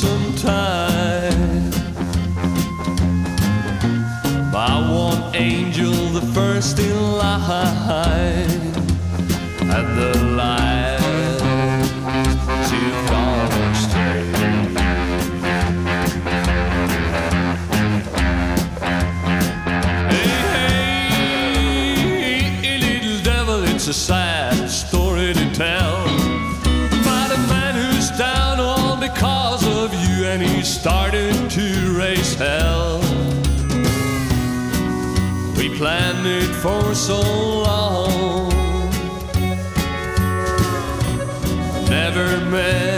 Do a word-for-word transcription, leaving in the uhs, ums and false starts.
some time. My one angel, the first in line, and the light to gone straight. Hey, hey, little devil, it's a sad story to tell about a man who's down all because of you, and he started to raise hell. We planned it for so long, never met